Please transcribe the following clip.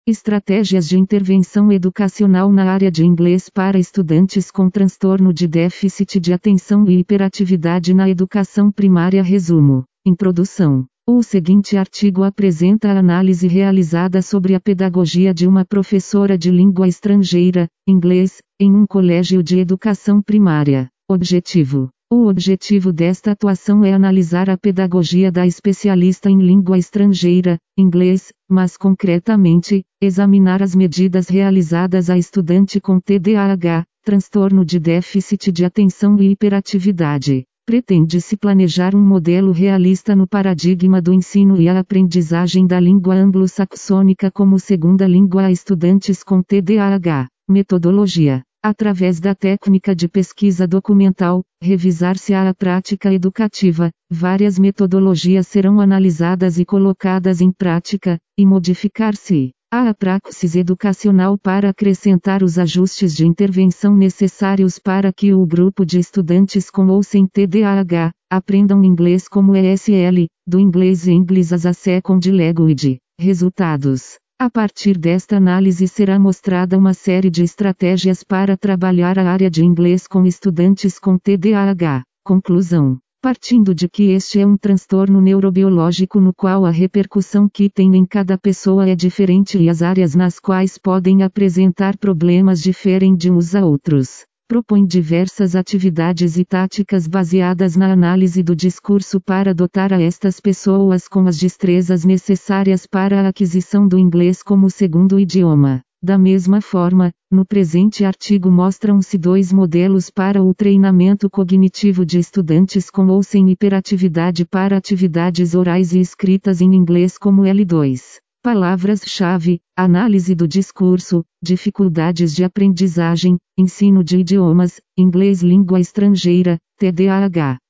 Estratégias de intervenção educacional na área de inglês para estudantes com transtorno de déficit de atenção e hiperatividade na educação primária. Resumo. Introdução. O seguinte artigo apresenta a análise realizada sobre a pedagogia de uma professora de língua estrangeira, inglês, em um colégio de educação primária. Objetivo. O objetivo desta atuação é analisar a pedagogia da especialista em língua estrangeira, inglês, mas concretamente, examinar as medidas realizadas a estudante com TDAH, transtorno de déficit de atenção e hiperatividade. Pretende-se planejar um modelo realista no paradigma do ensino e a aprendizagem da língua anglo-saxônica como segunda língua a estudantes com TDAH. Metodologia. Através da técnica de pesquisa documental, revisar-se-á a prática educativa, várias metodologias serão analisadas e colocadas em prática, e modificar-se-á a praxis educacional para acrescentar os ajustes de intervenção necessários para que o grupo de estudantes com ou sem TDAH, aprendam inglês como ESL, do inglês English as a Second Language. Resultados. A partir desta análise será mostrada uma série de estratégias para trabalhar a área de inglês com estudantes com TDAH. Conclusão. Partindo de que este é um transtorno neurobiológico no qual a repercussão que tem em cada pessoa é diferente e as áreas nas quais podem apresentar problemas diferem de uns a outros. Propõe diversas atividades e táticas baseadas na análise do discurso para dotar a estas pessoas com as destrezas necessárias para a aquisição do inglês como segundo idioma. Da mesma forma, no presente artigo mostram-se 2 modelos para o treinamento cognitivo de estudantes com ou sem hiperatividade para atividades orais e escritas em inglês como L2. Palavras-chave: análise do discurso, dificuldades de aprendizagem, ensino de idiomas, inglês língua estrangeira, TDAH.